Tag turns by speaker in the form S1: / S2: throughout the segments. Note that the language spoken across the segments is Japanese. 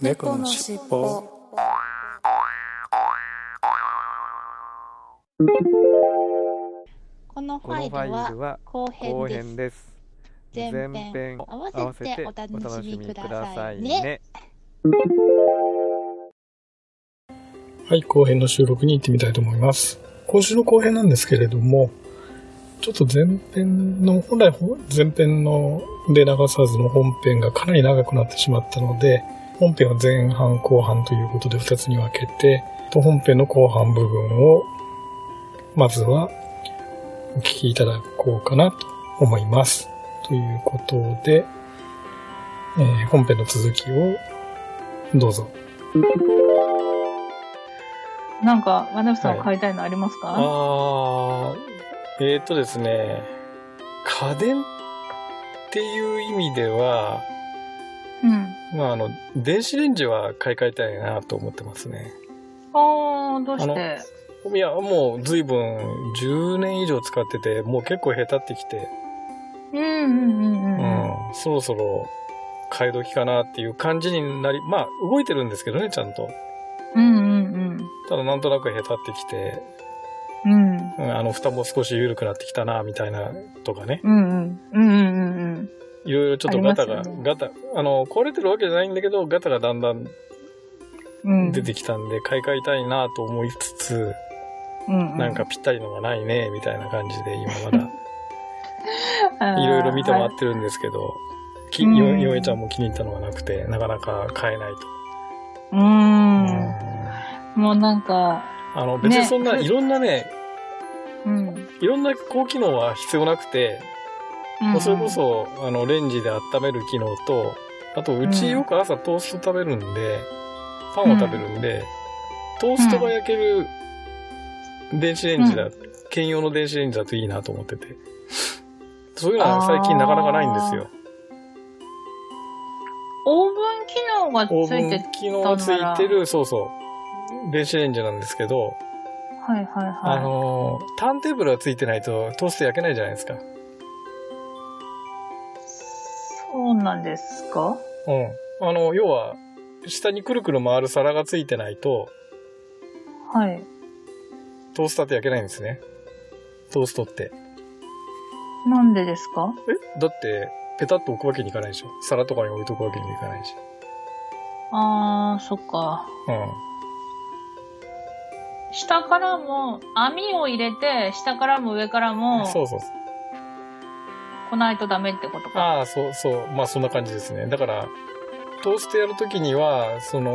S1: 猫のしっぽ。
S2: このファイルは後編です。前編合わせてお楽しみくださいね。
S1: はい、後編の収録に行ってみたいと思います。今週の後編なんですけれども、ちょっと本来前編ので流さずの本編がかなり長くなってしまったので、本編は前半後半ということで2つに分けて、本編の後半部分をまずはお聞きいただこうかなと思います。ということで、本編の続きをどうぞ。
S2: なんかワナフさん買いたいのありますか？
S1: はい、ですね、家電っていう意味では、電子レンジは買い替えたいなと思ってますね。
S2: どうして？
S1: いや、もう随分10年以上使ってて、もう結構下手ってきて、そろそろ買い時かなっていう感じになり、まあ動いてるんですけどね、ちゃんと。ただなんとなく下手ってきて、蓋も少し緩くなってきたなみたいなとかね。いろいろちょっとガタ、壊れてるわけじゃないんだけど、ガタがだんだん出てきたんで、買い替えたいなと思いつつ、なんかぴったりのがないねみたいな感じで今まだいろいろ見て回ってるんですけど、よえちゃんも気に入ったのがなくて、なかなか買えないと。
S2: もうなんか
S1: 別にそんないろんなね、いろんな高機能は必要なくて、それこそレンジで温める機能と、あとうちよく朝トースト食べるんで、パンを食べるんで、トーストが焼ける電子レンジ兼用の電子レンジだといいなと思ってて、そういうのは最近なかなかないんですよ。
S2: オーブン機能がついてたなら、
S1: オーブン機能がついてる、そうそう、電子レンジなんですけど、ターンテーブルがついてないとトースト焼けないじゃないですか。
S2: そうなんですか？
S1: 要は下にくるくる回る皿がついてないと、トースターって焼けないんですね。トーストって。
S2: なんでですか？
S1: だってペタッと置くわけにいかないでしょ。皿とかに置いとくわけにいかないし。
S2: そっか。下からも網を入れて、下からも上からも来ないとダメってことか。
S1: そうまあそんな感じですね。だからトーストやるときには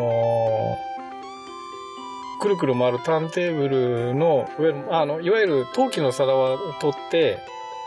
S1: くるくる回るターンテーブルの上のいわゆる陶器の皿は取って、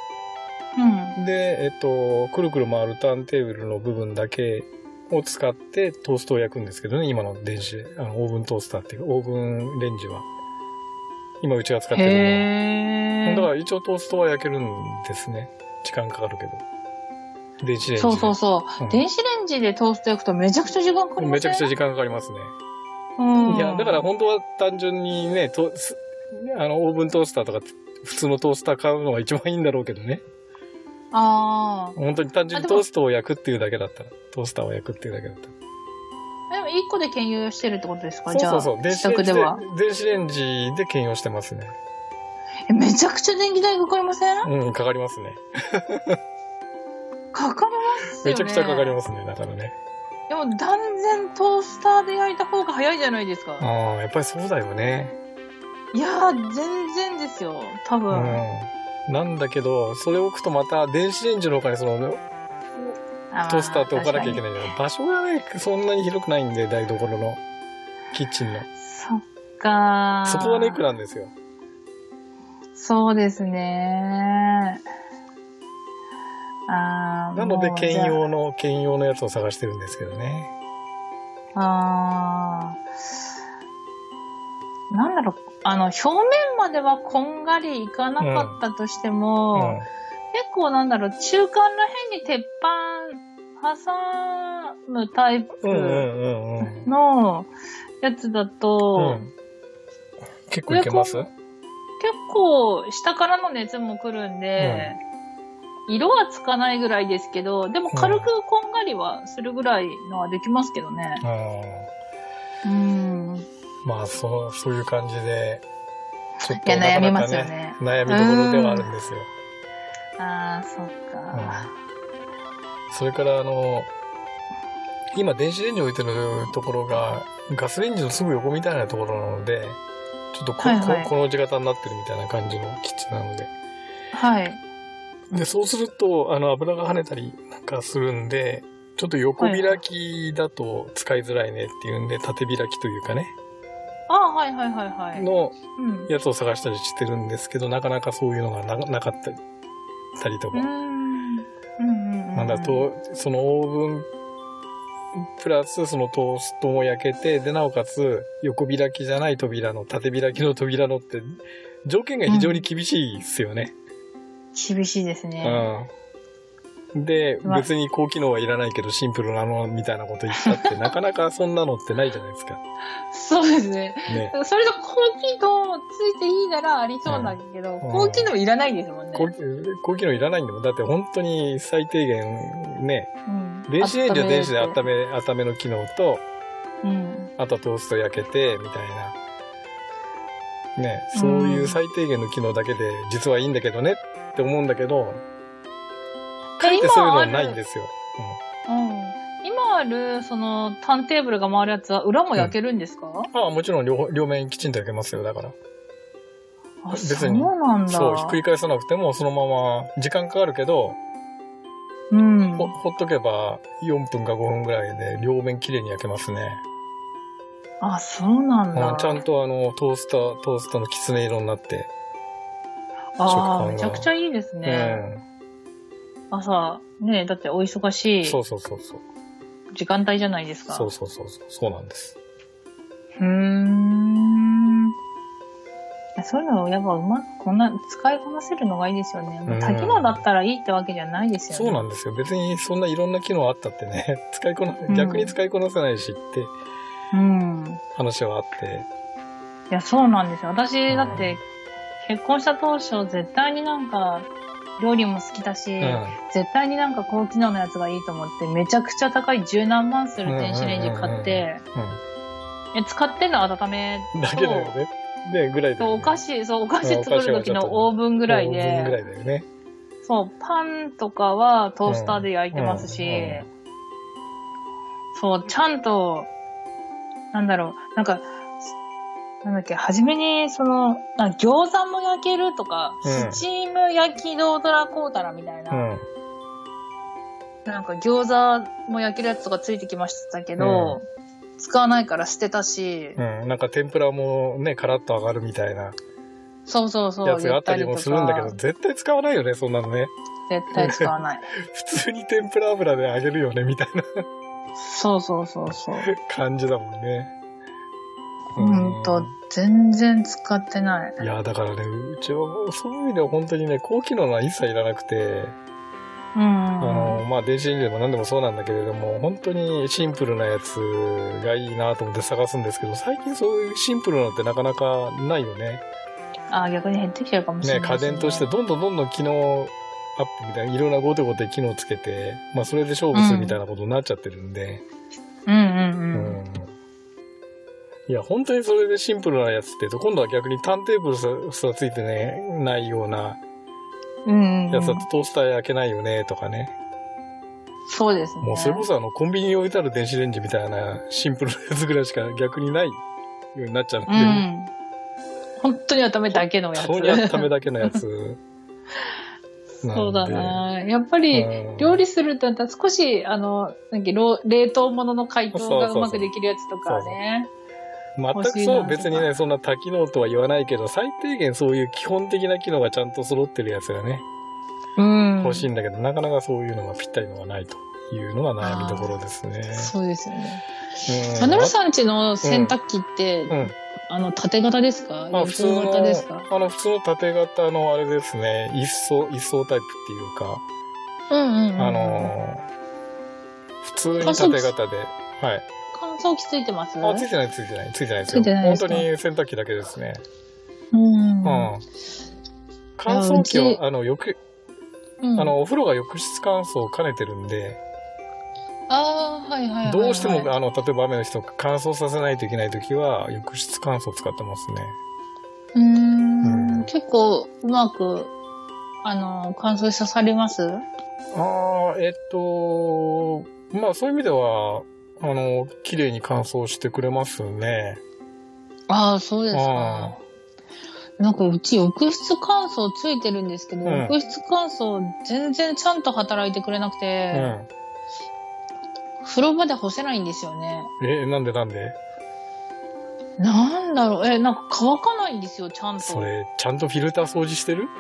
S1: でくるくる回るターンテーブルの部分だけを使ってトーストを焼くんですけどね、今の電子オーブントースターっていうかオーブンレンジは今うちが使ってるのは、だから一応トーストは焼けるんですね。時間かかるけど。電子レンジで。
S2: そう、電子レンジでトースト焼くとめちゃくちゃ時間かかりますね。
S1: めちゃくちゃ時間かかりますね。いや、だから本当は単純にね、オーブントースターとか普通のトースター買うのが一番いいんだろうけどね。本当に単純にトーストを焼くっていうだけだったら、トースターを焼くっていうだけだったら。
S2: でも1個で兼用してるってことですか？
S1: そう。電子レンジで兼用してますね。
S2: めちゃくちゃ電気代かかりません？
S1: かかりますね。
S2: かかりますよね。
S1: めちゃくちゃかかりますね、だからね。
S2: でも断然トースターで焼いた方が早いじゃないですか。
S1: やっぱりそうだよね。
S2: いやー、全然ですよ、多分。
S1: なんだけど、それを置くとまた電子レンジの他にトースターって置かなきゃいけないんだよ。場所がね、そんなに広くないんで、台所のキッチンの。
S2: そっかー。
S1: そこがネックなんですよ。
S2: そうですね。
S1: なので兼用のやつを探してるんですけどね。
S2: なんだろう、表面まではこんがりいかなかったとしても、結構中間ら辺に鉄板挟むタイプのやつだと、
S1: 結構いけます？
S2: 結構下からの熱も来るんで、 色はつかないぐらいですけど、でも軽くこんがりはするぐらいのはできますけどね。
S1: まあ、そういう感じで、ちょっと
S2: 悩みますよね。
S1: 悩みどころではあるんですよ。
S2: ああ、そっか。
S1: それから今電子レンジ置いてるところがガスレンジのすぐ横みたいなところなので、ちょっとこの字型になってるみたいな感じのキッチンなので。
S2: はい。
S1: で、そうすると、油が跳ねたりなんかするんで、ちょっと横開きだと使いづらいねっていうんで、縦開きというかね。
S2: はいはいはいはい。
S1: のやつを探したりしてるんですけど、なかなかそういうのがなかったりとか。なんだと、そのオーブン、プラスそのトーストも焼けて、で、なおかつ横開きじゃない扉の、縦開きの扉のって、条件が非常に厳しいですよね。
S2: 厳しいですね。
S1: で、別に高機能はいらないけどシンプルなのみたいなこと言ったって、なかなかそんなのってないじゃないですか。
S2: そうですね。それと高機能ついていいならありそうだけど、高機能いらないですもんね。
S1: 高機能いらないんだもん。だって本当に最低限ね、電子レンジは電子で温めの機能と、あとはトースト焼けて、みたいな。ね、そういう最低限の機能だけで実はいいんだけどねって思うんだけど、かえってそういうのはないんですよ。
S2: 今ある、その、ターンテーブルが回るやつは裏も焼けるんですか？
S1: もちろん両面きちんと焼けますよ、だから。
S2: 別に。そうなんだ。
S1: そう、ひっくり返さなくてもそのまま時間かかるけど、ほっとけば4分か5分ぐらいで両面きれいに焼けますね。
S2: そうなんだ。
S1: ちゃんとトーストのきつね色になって。
S2: めちゃくちゃいいですね。朝、ね、だってお忙しい。
S1: そう。
S2: 時間帯じゃないですか。
S1: そうなんです。
S2: そういうのをやっぱ使いこなせるのがいいですよね。多機能だったらいいってわけじゃないですよね。
S1: そうなんですよ。別にそんないろんな機能あったってね、逆に使いこなせないしって、話はあって。
S2: いや、そうなんですよ。私、だって、結婚した当初、絶対になんか、料理も好きだし、絶対になんか高機能のやつがいいと思って、めちゃくちゃ高い10何万する電子レンジ買って、使ってんの温めと、
S1: だけだよね。ぐらいで、
S2: お菓子作る時のオーブンぐらいで。
S1: オーブンぐらいだよね。
S2: そう、パンとかはトースターで焼いてますし、そう、ちゃんと、なんだっけ、初めに、餃子も焼けるとか、スチーム焼きドードラコータラみたいな、なんか餃子も焼けるやつとかついてきましたけど、使わないから捨てたし、
S1: なんか天ぷらもね、カラッと揚がるみたいな。
S2: そう。
S1: やつがあったりもするんだけど、絶対使わないよね、そんなのね。
S2: 絶対使わない。
S1: 普通に天ぷら油で揚げるよね、みたいな。
S2: そう。
S1: 感じだもんね。
S2: 全然使ってない。
S1: いや、だからね、うちはそういう意味では本当にね、高機能は一切いらなくて、電子レンジでも何でもそうなんだけれども、本当にシンプルなやつがいいなと思って探すんですけど、最近そういうシンプルなのってなかなかないよね。
S2: 逆に減ってきちゃうかもしれない
S1: ですね。家電としてどんどん機能アップみたいな、いろんなゴテゴテ機能つけて、それで勝負するみたいなことになっちゃってるんで。いや、本当にそれでシンプルなやつって言うと、今度は逆にターンテーブルすらついてね、ないようなやつだとトースター焼けないよね、とかね。
S2: そうですね。
S1: もうそれこそコンビニに置いてある電子レンジみたいなシンプルなやつぐらいしか逆にないようになっちゃうんで。
S2: 本当に温めだけのやつ。
S1: 本当に温めだけのやつ。
S2: そうだな。やっぱり、料理するってなったら少し、冷凍物の解凍がうまくできるやつとかね。
S1: 全くそう、別にね、そんな多機能とは言わないけど、最低限そういう基本的な機能がちゃんと揃ってるやつがね、欲しいんだけど、なかなかそういうのがぴったりのがないというのが悩みどころですね。
S2: そうですよね。マヌルさんちの洗濯機って、縦型ですか？
S1: 普通の型ですか？普通の縦型のあれですね、一層タイプっていうか、普通に縦型で、はい。
S2: 乾燥機ついてます？
S1: ついてないですよ。本当に洗濯機だけですね。乾燥機は、 お風呂が浴室乾燥を兼ねてるんで、
S2: はいはいはい、はい。
S1: どうしても、例えば雨の日とか乾燥させないといけないときは、浴室乾燥を使ってます
S2: ね。結構、うまく、乾燥させます？
S1: まあそういう意味では、綺麗に乾燥してくれますね。
S2: そうですか。なんかうち浴室乾燥ついてるんですけど、浴室乾燥全然ちゃんと働いてくれなくて、風呂場で干せないんですよね。
S1: なんでなん
S2: だろう、なんか乾かないんですよ、ちゃんと。
S1: それ、ちゃんとフィルター掃除してる？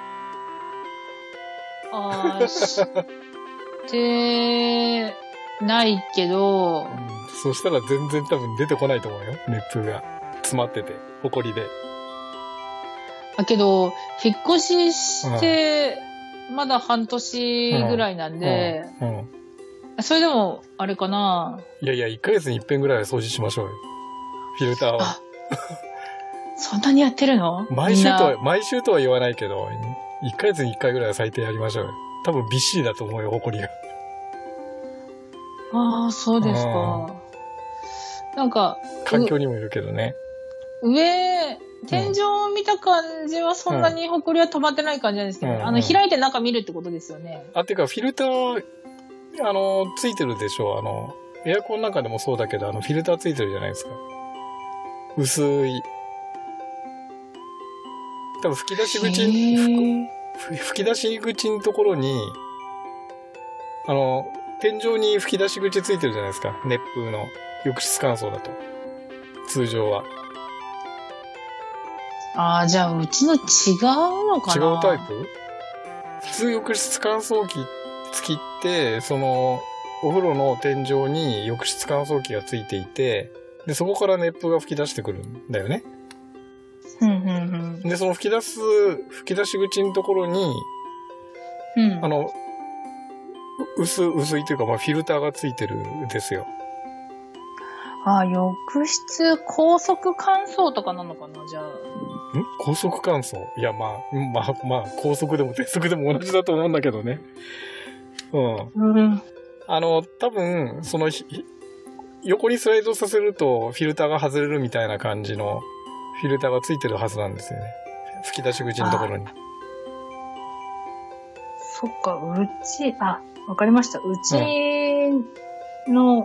S2: してないけど、
S1: そしたら全然多分出てこないと思うよ。熱風が詰まってて、ほこりで。
S2: けど、引っ越しして、まだ半年ぐらいなんで、それでも、あれかな。
S1: いやいや、1ヶ月に一遍ぐらいは掃除しましょうよ。フィルターは。
S2: そんなにやってるの？
S1: 毎週とは言わないけど、1ヶ月に1回ぐらいは最低やりましょうよ。多分びっしりだと思うよ、ほこりが。
S2: そうですか。なんか、
S1: 環境にもいるけどね。
S2: 天井を見た感じはそんなにほこりは溜まってない感じなんですけど、開いて中見るってことですよね。
S1: てか、フィルター、ついてるでしょ。エアコンなんかでもそうだけど、フィルターついてるじゃないですか。薄い。多分吹き出し口のところに、天井に吹き出し口ついてるじゃないですか。熱風の浴室乾燥だと。通常は。
S2: じゃあ、うちの違うのかな？
S1: 違うタイプ？普通浴室乾燥機付きって、お風呂の天井に浴室乾燥機がついていて、で、そこから熱風が吹き出してくるんだよね。で、その吹き出し口のところに、薄いというか、フィルターがついてるんですよ。
S2: 浴室高速乾燥とかなのかな、じゃあ。
S1: 高速乾燥？いや、まあ、高速でも低速でも同じだと思うんだけどね。多分、横にスライドさせるとフィルターが外れるみたいな感じのフィルターがついてるはずなんですよね。吹き出し口のところに。
S2: そっか、わかりました。うちの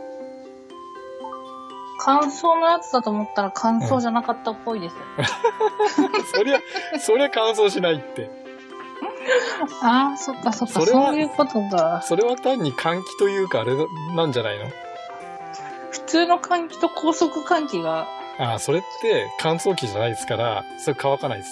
S2: 乾燥のやつだと思ったら乾燥じゃなかったっぽいです。
S1: そりゃ乾燥しないって。
S2: そっか、そういうことか。
S1: それは単に換気というかあれなんじゃないの？
S2: 普通の換気と高速換気が。
S1: それって乾燥機じゃないですから、それ乾かないです。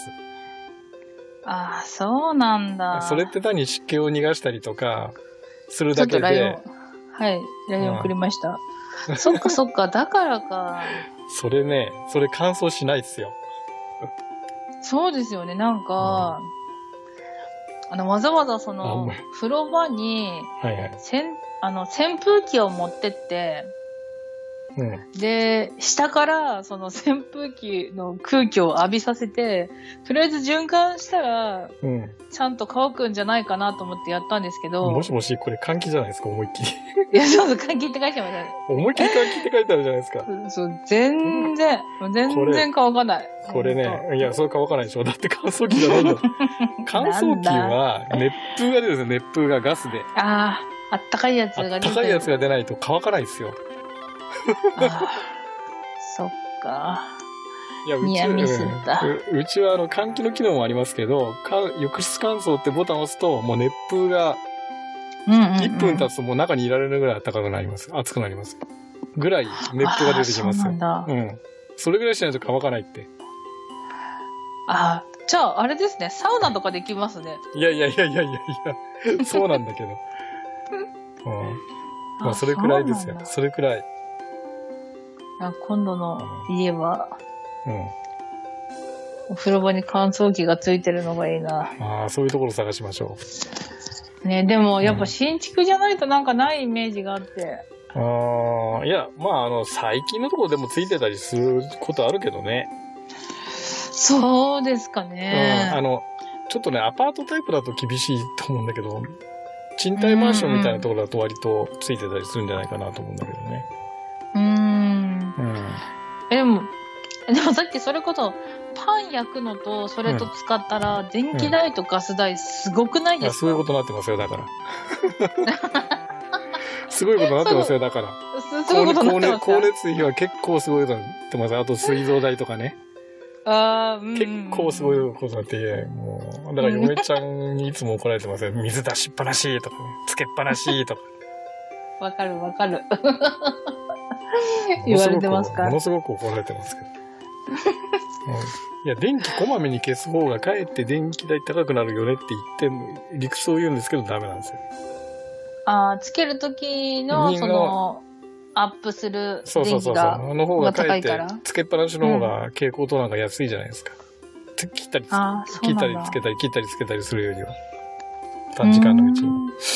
S2: そうなんだ。
S1: それって単に湿気を逃がしたりとかするだけで。
S2: LINE 送りました。そっか、だからか。
S1: それ乾燥しないですよ。
S2: そうですよね、なんか、わざわざ風呂場に、扇風機を持ってって、で、下からその扇風機の空気を浴びさせて、とりあえず循環したら、ちゃんと乾くんじゃないかなと思ってやったんですけど。
S1: もしもし、これ換気じゃないですか、思いっきり。
S2: いや、そう換気って書いてある。
S1: 思いっきり換気って書いてあるじゃないですか。
S2: そう、全然乾かない。
S1: これね、いや、それ乾かないでしょ。だって乾燥機じゃないんだ。乾燥機は、熱風が出るんですよ、熱風がガスで。
S2: あったかいやつが出ない。
S1: あったかいやつが出ないと乾かないですよ。
S2: そっか。
S1: いや、うちは換気の機能もありますけど、浴室乾燥ってボタンを押すと、もう熱風が、1分経つともう中にいられるぐらい暖かくなります。熱くなります。ぐらい熱風が出てきますよ。
S2: そうなんだ。
S1: それぐらいしないと乾かないって。
S2: じゃあ、あれですね。サウナとかできますね。
S1: いや、そうなんだけど。それくらいですよ。それくらい。
S2: 今度の家は、お風呂場に乾燥機がついてるのがいいな。
S1: そういうところ探しましょ
S2: う。ね、でもやっぱ新築じゃないとなんかないイメージがあって。
S1: いや、最近のところでもついてたりすることあるけどね。
S2: そうですかね。
S1: ちちょっとね、アパートタイプだと厳しいと思うんだけど、賃貸マンションみたいなところだと割とついてたりするんじゃないかなと思うんだけどね。
S2: でもさっきそれこそ、パン焼くのとそれと使ったら、電気代とガス代すごくないですか？
S1: そういうことになってますよ、だから。すごいことになってますよ、だから。光熱費は結構すごいことになってます。あと水道代とかね。結構すごいことになって、もう、だから嫁ちゃんにいつも怒られてますよ。水出しっぱなしとか、ね、つけっぱなしとか。
S2: わかる。言われてますか？
S1: ものすごく怒られてますけど。いや、電気こまめに消す方がかえって電気代高くなるよねって言って、理屈を言うんですけどダメなんですよ。
S2: つけるときの、アップする電気が
S1: の方がかえってつけっぱなしの方が蛍光灯なんか安いじゃないですか。切ったりつけたり切ったりつけたりするよりは短時間のうちに。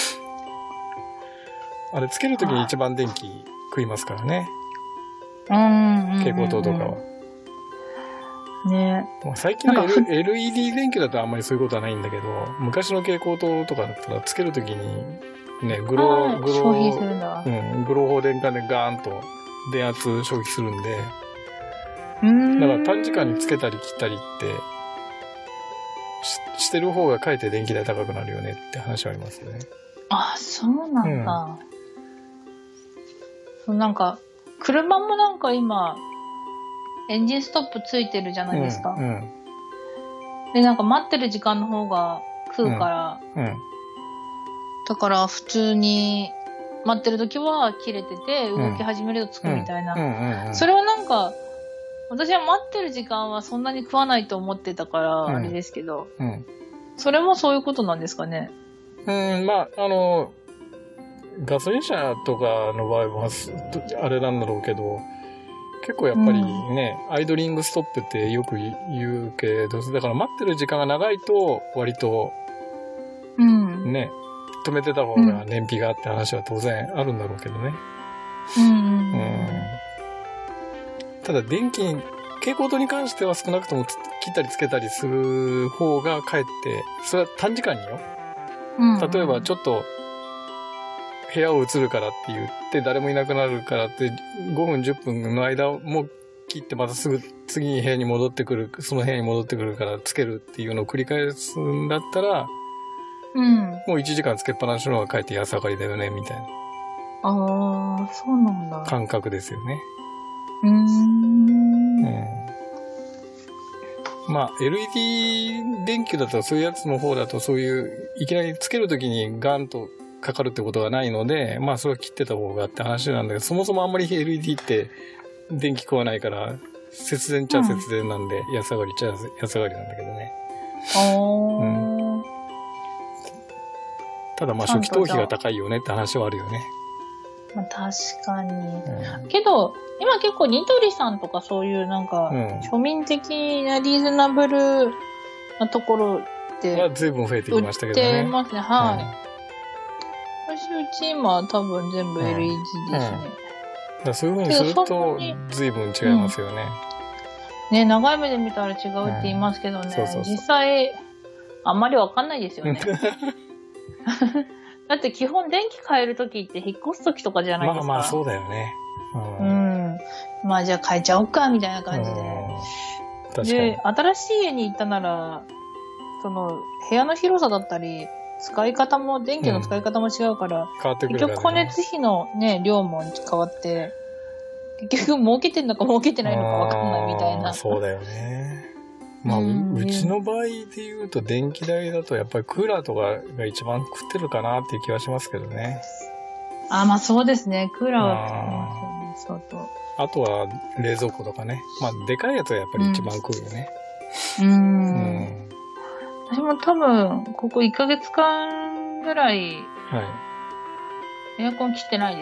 S1: あれつけるときに一番電気食いますからね。蛍光灯とかは。
S2: ね、
S1: 最近の LED 電球だとあんまりそういうことはないんだけど、昔の蛍光灯とかだったらつけるときにね、グロ放電管でガーンと電圧消費するんで、だから短時間につけたり切ったりってしてる方がかえって電気代高くなるよねって話はありますよね。
S2: そうなんだ。なんか車もなんか今エンジンストップついてるじゃないですか。でなんか待ってる時間の方が食うから。だから普通に待ってる時は切れてて動き始めるとつくみたいな。それはなんか私は待ってる時間はそんなに食わないと思ってたからあれですけど、それもそういうことなんですかね。
S1: まあガソリン車とかの場合はあれなんだろうけど、結構やっぱりね、アイドリングストップってよく言うけど、だから待ってる時間が長いと割とね、止めてた方が燃費があって話は当然あるんだろうけどね。ただ蛍光灯に関しては少なくとも切ったりつけたりする方がかえって、それは短時間によ。例えばちょっと部屋を移るからって言って誰もいなくなるからって5分10分の間も切ってまたすぐ次に部屋に戻ってくる、その部屋に戻ってくるからつけるっていうのを繰り返すんだったら、もう1時間つけっぱなしの方がかえって安上がりだよねみたいな。
S2: そうなんだ。
S1: 感覚ですよね。まあ LED 電球だとそういうやつの方だとそういういきなりつけるときにガンとかかるってことがないので、まあそれは切ってた方がって話なんだけど、そもそもあんまり LED って電気食わないから節電っちゃ節電なんで、安上がりっちゃ安上がりなんだけどね。ただまあ初期投資が高いよねって話はあるよね。
S2: 確かに。けど今結構ニトリさんとかそういうなんか、庶民的なリーズナブルなところで
S1: 随分増えてきましたけどね。
S2: 売ってますね。私うち今多分全部 LED ですね。
S1: だそういう風にすると随分違いますよね。
S2: ね、長い目で見たら違うって言いますけどね。実際あんまりわかんないですよね。だって基本電気変えるときって引っ越すときとかじゃないですか。
S1: まあそうだよね。
S2: まあじゃあ変えちゃおうかみたいな感じで。で、新しい家に行ったなら、その部屋の広さだったり、使い方も、電気の使い方も違うから、
S1: 変わってくるからね。
S2: 結局光熱費のね、量も変わって、結局儲けてんのか儲けてないのかわかんないみたいな。
S1: そうだよね。まあ、うちの場合で言うと電気代だとやっぱりクーラーとかが一番食ってるかなっていう気はしますけどね。
S2: まあそうですね。クーラーは食ってますよね、相当。
S1: あとは冷蔵庫とかね。まあでかいやつはやっぱり一番食うよね。
S2: 私も多分、ここ1ヶ月間ぐらい、エアコン切ってないです。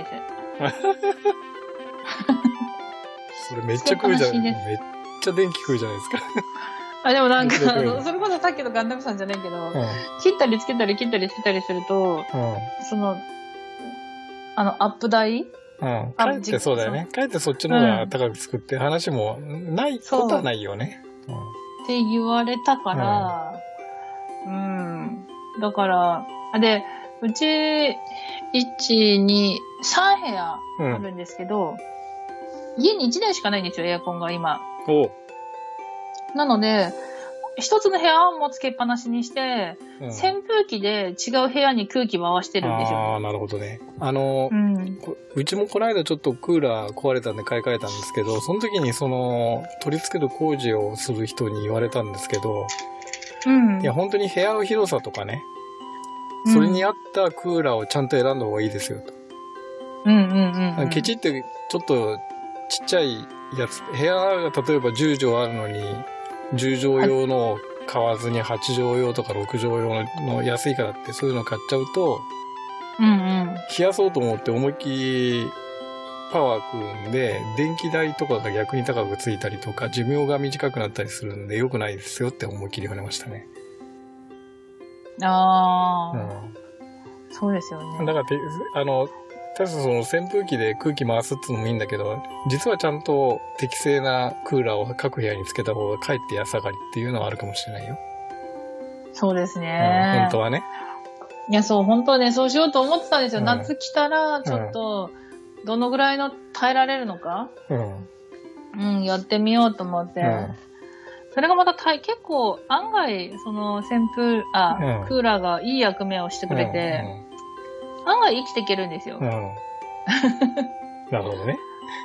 S1: それめっちゃ食うじゃん。めっちゃ電気食うじゃないですか。
S2: でもなんか、それこそさっきのガンダムさんじゃないけど、切ったりつけたり切ったりつけたりすると、その、アップ代
S1: かえってそうだよね。かえってそっちの方が高く作って話もないことはないよね。
S2: って言われたから、 だから、で、うち、1、2、3部屋あるんですけど、家に1台しかないんですよ、エアコンが今。なので、一つの部屋はもうつけっぱなしにして、扇風機で違う部屋に空気回してるんですよ。
S1: ああ、なるほどね。うちもこの間ちょっとクーラー壊れたんで買い替えたんですけど、その時に取り付ける工事をする人に言われたんですけど、いや、本当に部屋の広さとかね、それに合ったクーラーをちゃんと選んだ方がいいですよと。ケチってちょっとちっちゃいやつ、部屋が例えば10畳あるのに、10畳用の買わずに8畳用とか6畳用の安いからってそういうの買っちゃうと、冷やそうと思って思いっきりパワー食うんで、電気代とかが逆に高くついたりとか、寿命が短くなったりするんで良くないですよって思いっきり言われましたね。
S2: そうですよね。
S1: だから確か扇風機で空気回すってのもいいんだけど、実はちゃんと適正なクーラーを各部屋につけた方がかえって安上がりっていうのはあるかもしれないよ。
S2: そうですね。
S1: 本当はね。
S2: いや、そう、本当はね、そうしようと思ってたんですよ。夏来たら、ちょっと、どのぐらいの耐えられるのか、やってみようと思って。それがまた結構、案外、クーラーがいい役目をしてくれて、案外生きていけるんですよ。
S1: なるほどね。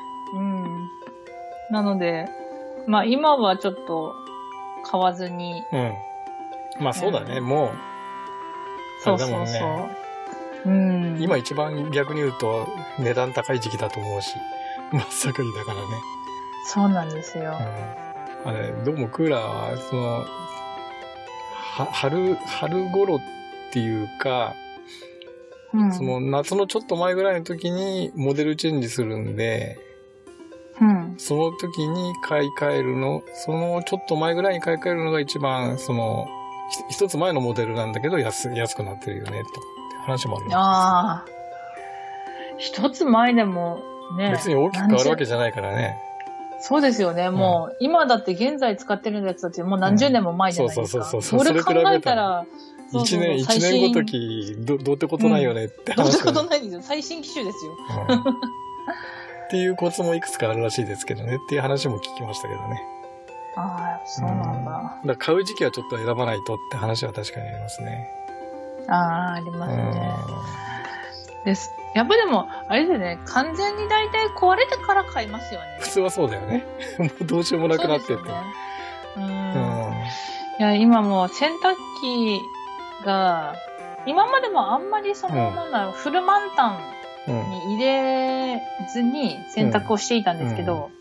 S2: なので、まあ今はちょっと買わずに。
S1: まあそうだね、もう。
S2: そうそうそう。
S1: 今一番逆に言うと値段高い時期だと思うし、真っ盛りだからね。
S2: そうなんですよ。
S1: どうもクーラーは、春頃っていうか、夏のちょっと前ぐらいの時にモデルチェンジするんで、その時に買い替えるの、そのちょっと前ぐらいに買い替えるのが一番、一つ前のモデルなんだけど安くなってるよね、とかって話もあるんですよ。
S2: ああ。一つ前でもね。
S1: 別に大きく変わるわけじゃないからね。
S2: そうですよね。もう、今だって現在使ってるやつたちもう何十年も前じゃないですか。それ考えたら、
S1: 一年ごとき、どうってことないよねって話。
S2: どうってことないんですよ。最新機種ですよ。
S1: っていうコツもいくつかあるらしいですけどねっていう話も聞きましたけどね。
S2: ああ、そうなんだ。
S1: だから買う時期はちょっと選ばないとって話は確かにありますね。
S2: ありますね。です。やっぱでも、あれですよね、完全に大体壊れてから買いますよね。
S1: 普通はそうだよね。もうどうしようもなくなってって。
S2: いや、今もう洗濯機が、今までもあんまりフル満タンに入れずに洗濯をしていたんですけど、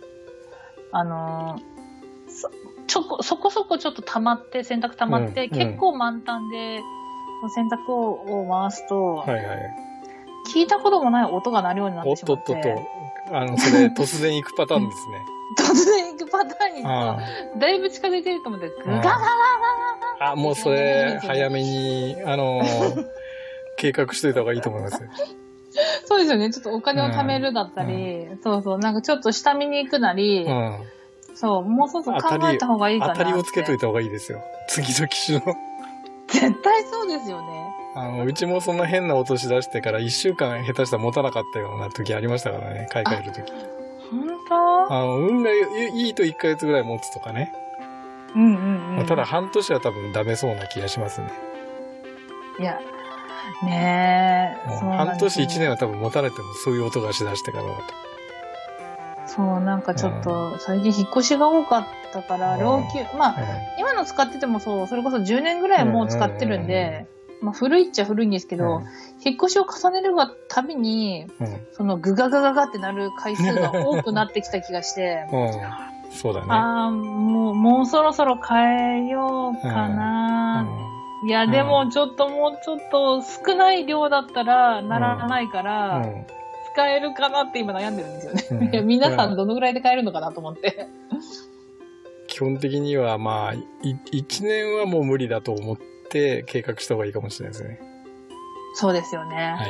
S2: そこそこちょっと洗濯溜まって、結構満タンで洗濯を回すと、聞いたこともない音が鳴るようになってしまって。
S1: それ突然行くパターンですね。
S2: 突然行くパターンにだいぶ近づいてると思って、グガガガガガガ
S1: もうそれ、早めに、計画しといた方がいいと思います。
S2: そうですよね。ちょっとお金を貯めるだったり、なんかちょっと下見に行くなり、そう、もうそろそろ考えた方がいいかなって。
S1: 当たりをつけといた方がいいですよ。次の機種の。
S2: 絶対そうですよね。
S1: うちもそんな変な落とし出してから1週間下手したら持たなかったような時ありましたからね、買い替える時。
S2: 本当？
S1: 運がいいと1ヶ月ぐらい持つとかね。ただ半年は多分ダメそうな気がしますね。
S2: いや、ねえ。
S1: 半年1年は多分持たれてもそういう音がしだしてからだと。
S2: そう、なんかちょっと、最近引っ越しが多かったから、老朽、まあ、今の使っててもそう、それこそ10年ぐらいもう使ってるんで、まあ古いっちゃ古いんですけど、引っ越しを重ねるがたびに、グガガガガってなる回数が多くなってきた気がして、
S1: そうだね。
S2: もうそろそろ変えようかな。いや、でももうちょっと少ない量だったらならないから、使えるかなって今悩んでるんですよね。いや、皆さんどのぐらいで買えるのかなと思って。
S1: 基本的にはまあ、1年はもう無理だと思って計画した方がいいかもしれないですね。
S2: そうですよね。
S1: はい。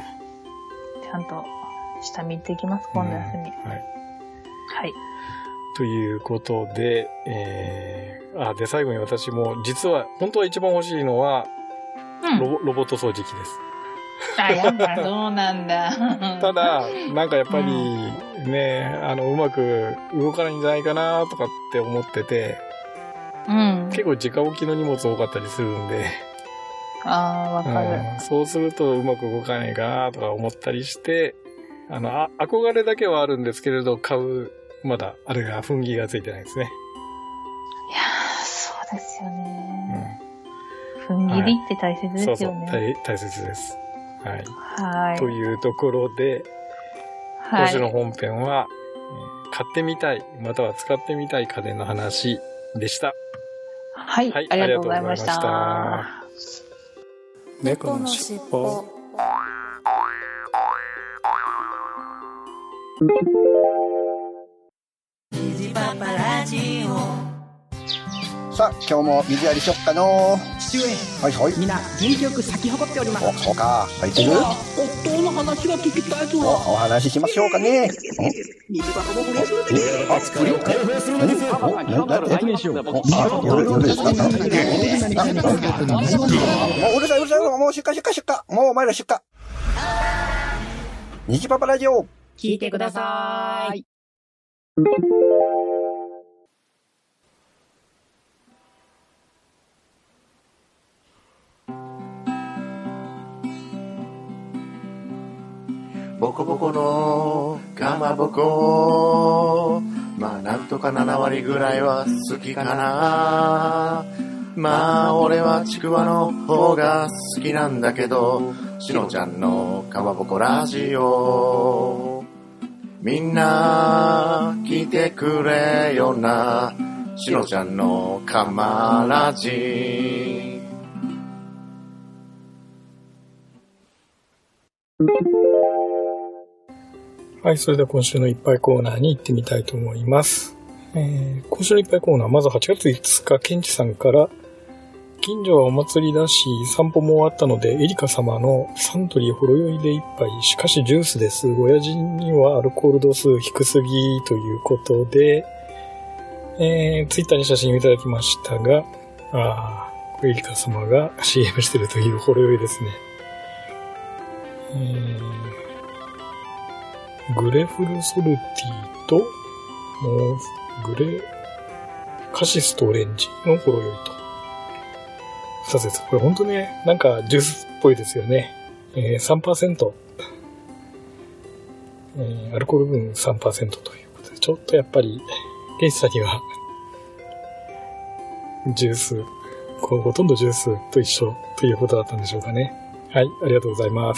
S2: ちゃんと下見行っていきます、今度休み。
S1: はい。
S2: はい。
S1: ということで、で、最後に私も、実は、本当は一番欲しいのは、ロボット掃除機です。
S2: やっぱそうなんだ。
S1: ただ、なんかやっぱりね、うまく動かないんじゃないかなとかって思ってて、結構直置きの荷物多かったりするんで、
S2: わかる、
S1: そうするとうまく動かないかなとか思ったりして、憧れだけはあるんですけれど、まだ、あれが踏ん切りがついてないですね。
S2: いやー、そうですよね。踏ん切りって大切ですよね。
S1: そう大切です。はい。というところで、今週の本編は、買ってみたい、または使ってみたい家電の話でした。
S2: はい、ありがとうございました。
S1: 猫のしっぽ。
S3: さあ、今日も水やりしよっかの。
S4: 父上、
S3: はいはい。
S4: みんな元気よく咲き誇っております。
S3: そうか、咲いてる。
S4: 夫の話が聞きたいぞ。
S3: お話ししましょうかね。
S4: 水箱も不倫するんですよ。
S3: 夜ですか。もううるさい、もう出荷。もうお前ら出荷。虹パパラジオ。
S4: 聞いてください。
S5: ボコボコのかまぼこ、まあなんとか7割ぐらいは好きかな。まあ俺はちくわの方が好きなんだけど、しのちゃんのかまぼこラジオみんな聞いてくれよな、しのちゃんのかまラジ。
S1: はい、それでは今週のいっぱいコーナーに行ってみたいと思います。今週のいっぱいコーナー、まず8月5日、ケンチさんから、近所はお祭りだし、散歩も終わったので、エリカ様のサントリーほろ酔いで一杯、しかしジュースです。親父にはアルコール度数低すぎということで、ツイッターに写真をいただきましたが、これエリカ様が CM してるというほろ酔いですね。グレフルソルティと、カシスとオレンジのほろ酔いと。2つです。これほんとね、なんかジュースっぽいですよね。3%。アルコール分 3% ということで、ちょっとやっぱり、ケンチさんには、ジュース、ほとんどジュースと一緒ということだったんでしょうかね。はい、ありがとうございます。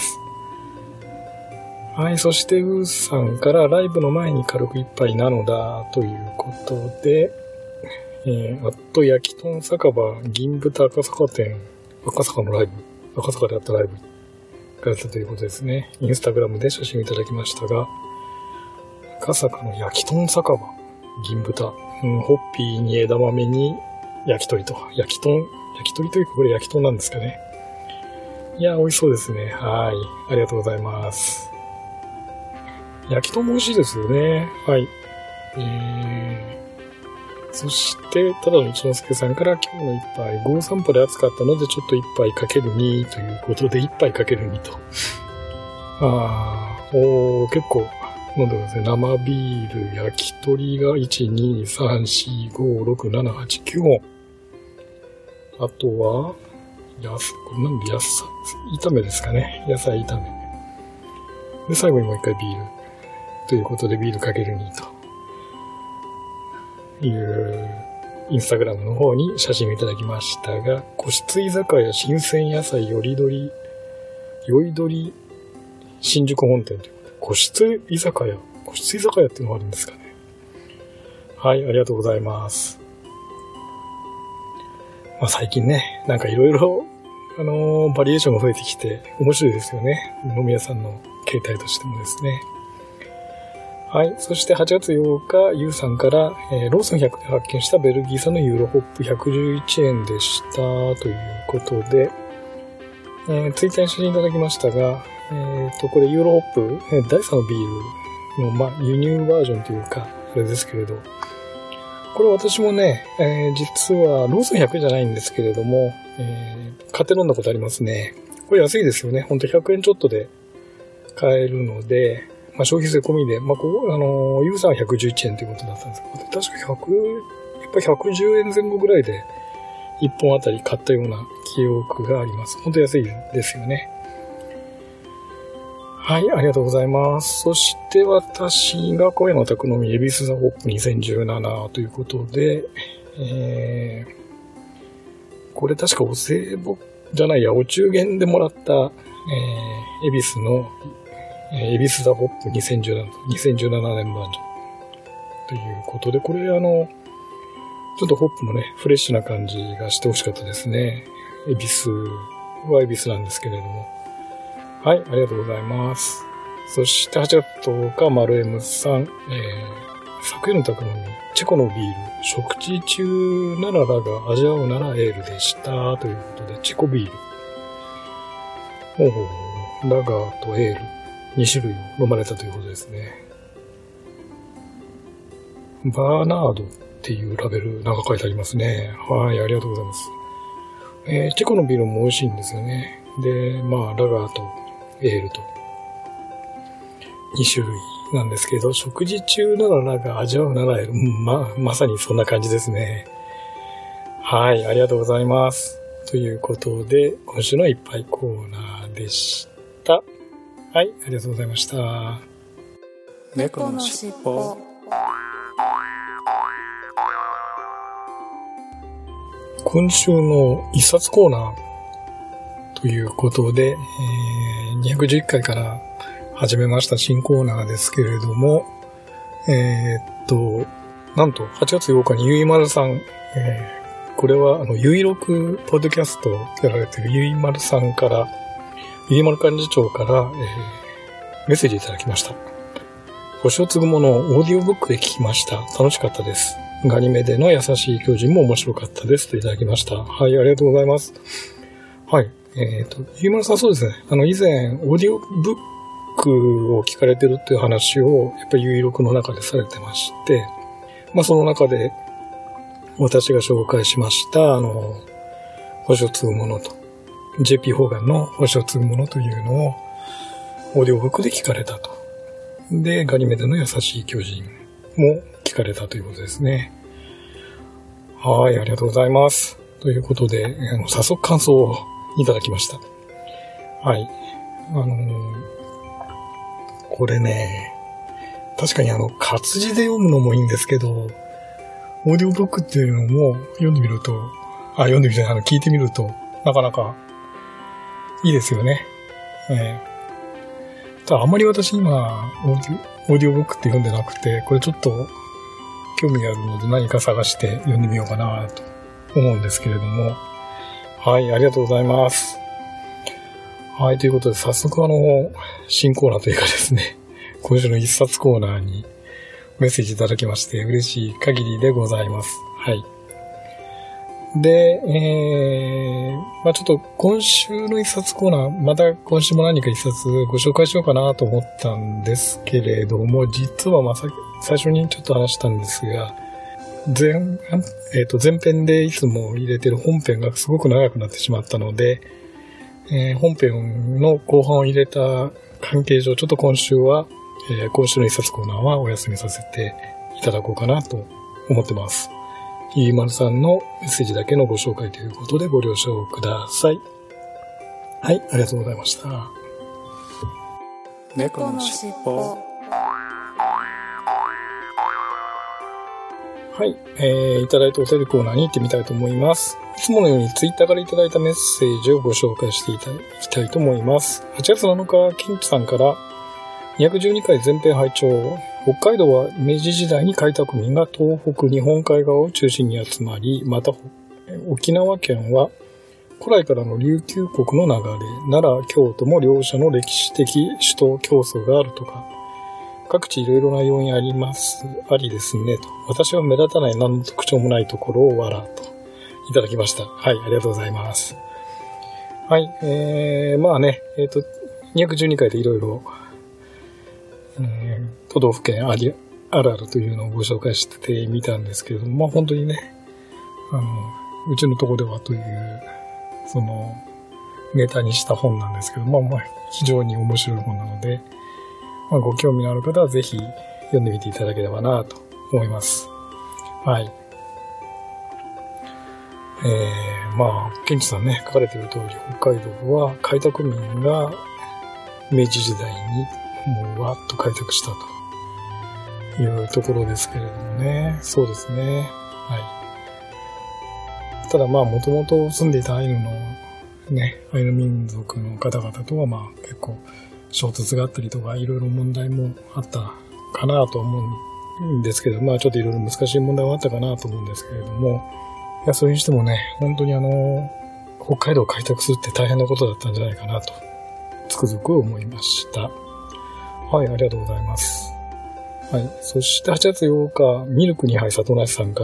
S1: はい、そしてウーさんからライブの前に軽く一杯なのだということで、焼き豚酒場銀豚赤坂店、赤坂のライブ、赤坂であったライブがやったということですね。インスタグラムで写真をいただきましたが、赤坂の焼き豚酒場銀豚、ホッピーに枝豆に焼き鳥と、焼き鳥というかこれ焼き豚なんですかね。いや、美味しそうですね。はい、ありがとうございます。焼き豚も美味しいですよね。はい。そして、ただの一之輔さんから今日の一杯、ゴー散歩で暑かったのでちょっと一杯かける2ということで、一杯かける2と。結構飲んでますね。生ビール、焼き鳥が1、2、3、4、5、6、7、8、9本。あとは、これなんで炒めですかね。野菜炒め。で、最後にもう一回ビール。ということでビールかける2というインスタグラムの方に写真をいただきましたが、個室居酒屋新鮮野菜よりどり新宿本店ということで、個室居酒屋っていうのがあるんですかね。はい、ありがとうございます。最近ね、なんかいろいろバリエーションが増えてきて面白いですよね。飲み屋さんの形態としてもですね。はい。そして8月8日、ゆうさんから、ローソン100で発見したベルギー産のユーロホップ111円でしたということで、ツイッターに写真いただきましたが、これユーロホップ、第3のビールの、輸入バージョンというか、あれですけれど、 これ私もね、実はローソン100じゃないんですけれども、買って飲んだことありますね。これ安いですよね。ほんと100円ちょっとで買えるので、まあ、消費税込みで、まあ、ユーザーは111円ということだったんですけど、確かやっぱり110円前後ぐらいで1本あたり買ったような記憶があります。ほんと安いですよね。はい、ありがとうございます。そして私が今夜の宅飲み、エビスザホップ2017ということで、これ確かお歳暮じゃないや、お中元でもらった、エビスの、エビスザホップ2017年バージョンということで、これちょっとホップのね、フレッシュな感じがしてほしかったですね。エビスはエビスなんですけれども。はい、ありがとうございます。そして8月10日、丸 M さん、昨夜の宅飲み、チェコのビール、食事中ならラガー、味わうならエールでした。ということで、チェコビール。ラガーとエール、2種類を飲まれたということですね。バーナードっていうラベルなんか書いてありますね。はい、ありがとうございます。チェコのビールも美味しいんですよね。で、まあ、ラガーとエールと2種類なんですけど、食事中ならラガー、味わうならエール、まさにそんな感じですね。はい、ありがとうございます。ということで、今週のいっぱいコーナーでした。はい、ありがとうございました。猫のしっぽ。今週の一冊コーナーということで、211回から始めました新コーナーですけれども、なんと8月8日にゆいまるさん、これはゆいろくポッドキャストをやられているゆいまるさんから、ゆいまる幹事長から、メッセージいただきました。星を継ぐものをオーディオブックで聞きました。楽しかったです。ガニメデの優しい巨人も面白かったですといただきました。はい、ありがとうございます。はい。ゆいまるさんそうですね。以前、オーディオブックを聞かれてるっていう話を、やっぱりゆいろくの中でされてまして、まあその中で、私が紹介しました、星を継ぐものと、JP ホーガンの星を継ぐものというのを、オーディオブックで聞かれたと。で、ガニメデの優しい巨人も聞かれたということですね。はい、ありがとうございます。ということで、早速感想をいただきました。はい。これね、確かに活字で読むのもいいんですけど、オーディオブックっていうのも聞いてみると、なかなかいいですよね。ただあんまり私今、オーディオブックって読んでなくて、これちょっと興味があるので何か探して読んでみようかなと思うんですけれども。はい、ありがとうございます。はい、ということで早速新コーナーというかですね、今週の一冊コーナーにメッセージいただきまして嬉しい限りでございます。はい。で、まあちょっと今週の一冊コーナー、また今週も何か一冊ご紹介しようかなと思ったんですけれども、実は最初にちょっと話したんですが、前編でいつも入れてる本編がすごく長くなってしまったので、本編の後半を入れた関係上、ちょっと今週は、今週の一冊コーナーはお休みさせていただこうかなと思ってます。ゆいまるさんのメッセージだけのご紹介ということでご了承ください。はい、ありがとうございました。猫のしっぽ。はい、いただいたお便りコーナーに行ってみたいと思います。いつものようにツイッターからいただいたメッセージをご紹介していきたいと思います。8月7日、ケンチさんから212回前編拝聴。北海道は明治時代に開拓民が東北日本海側を中心に集まり、また沖縄県は古来からの琉球国の流れ、奈良、京都も両者の歴史的首都競争があるとか、各地いろいろな要因ありですねと。私は目立たない何の特徴もないところを笑といただきました。はい、ありがとうございます。はい、まあね、212回でいろいろ都道府県ありあるあるというのをご紹介してみたんですけれども、まあ本当にね、うちのとこではという、その、ネタにした本なんですけど、まあ非常に面白い本なので、まあご興味のある方はぜひ読んでみていただければなと思います。はい。まあ、ケンチさんね、書かれている通り、北海道は開拓民が明治時代にもうわっと開拓したというところですけれどもね。そうですね。はい。ただまあ、もともと住んでいたアイヌのね、アイヌ民族の方々とはまあ結構衝突があったりとか、いろいろ問題もあったかなと思うんですけど、まあちょっといろいろ難しい問題はあったかなと思うんですけれども、いや、それにしてもね、本当に北海道を開拓するって大変なことだったんじゃないかなと、つくづく思いました。はい、ありがとうございます。はい。そして8月8日、ミルク2杯里梨さんから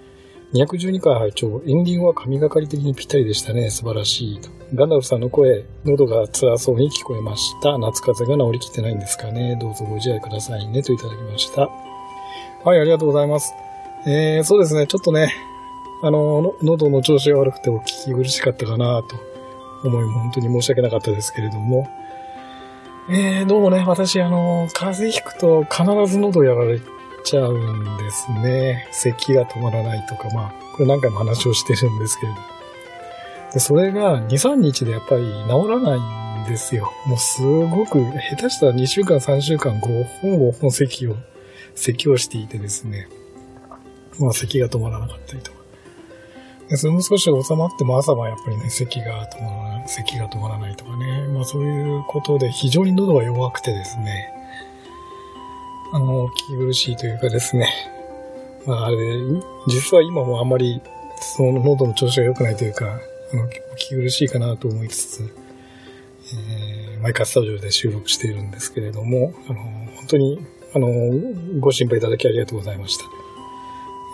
S1: 、212回拝聴、エンディングは神がかり的にぴったりでしたね。素晴らしいと。ガンダルフさんの声、喉が辛そうに聞こえました。夏風邪が治りきってないんですかね。どうぞご自愛くださいね。といただきました。はい、ありがとうございます。そうですね、ちょっとね、喉の調子が悪くてお聞き苦しかったかなと思い、本当に申し訳なかったですけれども。どうもね、私、風邪ひくと必ず喉やられちゃうんですね。咳が止まらないとか、まあ、これ何回も話をしてるんですけれど。で、それが2、3日でやっぱり治らないんですよ。もうすごく、下手したら2週間、3週間、5本咳をしていてですね。まあ、咳が止まらなかったりとか。で、それも少し収まっても朝はやっぱりね、咳が止まらないとかね。まあ、そういうことで非常に喉が弱くてですね。聞き苦しいというかですね。まあ、あれ、実は今もあんまり、その喉の調子が良くないというか、聞き苦しいかなと思いつつ、毎回スタジオで収録しているんですけれども、本当に、ご心配いただきありがとうございました。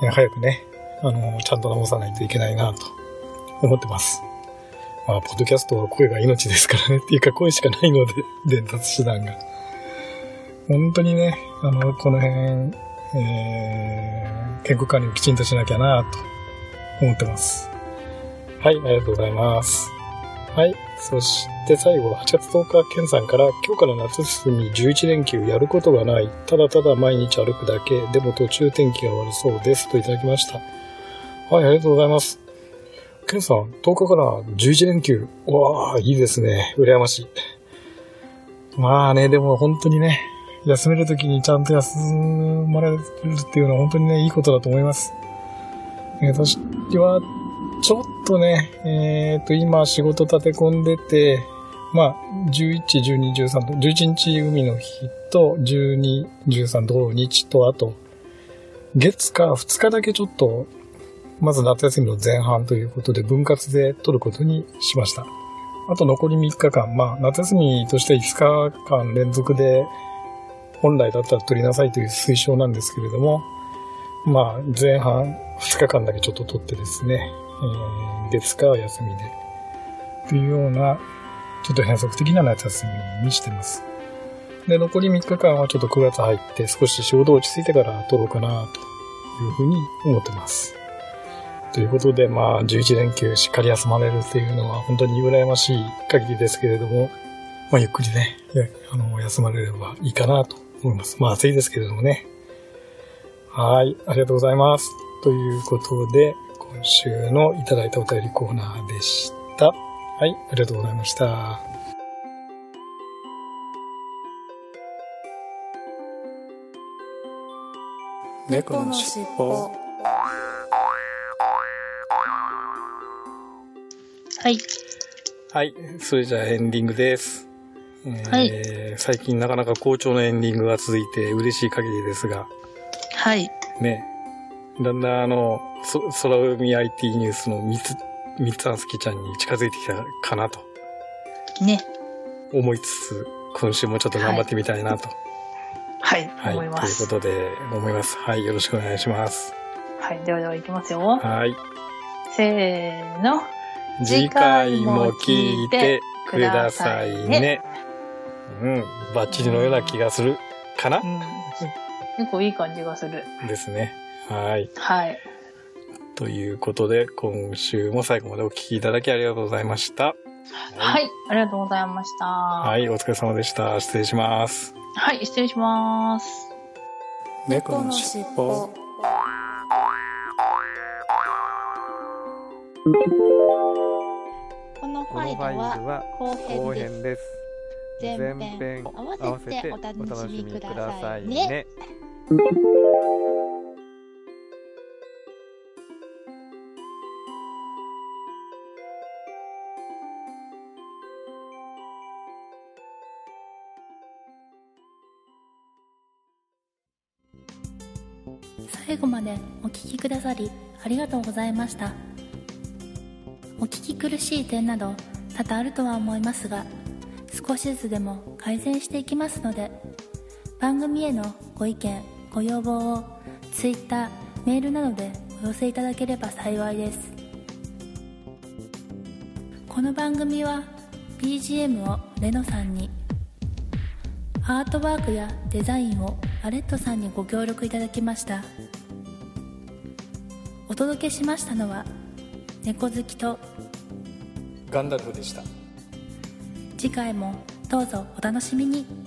S1: 早くね、ちゃんと直さないといけないなと思ってます。まあ、ポッドキャストは声が命ですからねっていうか声しかないので、伝達手段が。本当にね、この辺、健康管理をきちんとしなきゃなと思ってます。はい、ありがとうございます。はい、そして最後、8月10日、ケンさんから、今日から夏休み11連休やることがない。ただただ毎日歩くだけ。でも途中天気が悪そうです。といただきました。はい、ありがとうございます。ケンさん、10日から11連休。わー、いいですね。羨ましい。まあね、でも本当にね、休めるときにちゃんと休まれるっていうのは本当にね、いいことだと思います。私は、ちょっとね、今仕事立て込んでて、まあ、11、12、13と、11日海の日と、12、13土日と、あと、月か2日だけちょっと、まず夏休みの前半ということで分割で取ることにしました。あと残り3日間、まあ、夏休みとして5日間連続で、本来だったら取りなさいという推奨なんですけれども、まあ、前半2日間だけちょっと取ってですね、月火休みで、というような、ちょっと変則的な夏休みにしてます。で、残り3日間はちょっと9月入って少し仕事落ち着いてから取ろうかな、というふうに思ってます。ということで、まあ、11連休しっかり休まれるっていうのは本当に羨ましい限りですけれども、まあ、ゆっくりね、休まれればいいかなと思います。まあ、暑いですけれどもね。はい、ありがとうございます。ということで、今週のいただいたお便りコーナーでした。はい、ありがとうございました。
S6: 猫のしっぽ。
S2: はい。
S1: はい、それじゃあエンディングです。
S2: はい。
S1: 最近なかなか好調なエンディングが続いて嬉しい限りですが。
S2: はい。
S1: ね。だんだん空海 IT ニュースの三つあすきちゃんに近づいてきたかなと。
S2: ね。
S1: 思いつつ、今週もちょっと頑張ってみたいなと。
S2: はい。はい、思います。
S1: ということで、思います。はい、よろしくお願いします。
S2: はい、では行きますよ。
S1: はい。
S2: せーの。
S1: 次回も聞いてくださいね。うん、バッチリのような気がするかな、
S2: 結構いい感じがする。
S1: ですね。はい。
S2: はい。
S1: ということで、今週も最後までお聞きいただきありがとうございました。
S2: はい、ありがとうございました。
S1: はい、お疲れ様でした。失礼します。
S2: はい、失礼します。
S6: 猫のしっぽ。
S7: このファイルは後編です。前編合わせてお楽しみくださいね。
S8: 最後までお聞きくださりありがとうございました。お聞き苦しい点など多々あるとは思いますが、少しずつでも改善していきますので、番組へのご意見ご要望を Twitter、メールなどでお寄せいただければ幸いです。この番組は BGM をレノさんに、アートワークやデザインをアレットさんにご協力いただきました。お届けしましたのは猫好きと
S1: ガンダルフでした。
S8: 次回もどうぞお楽しみに。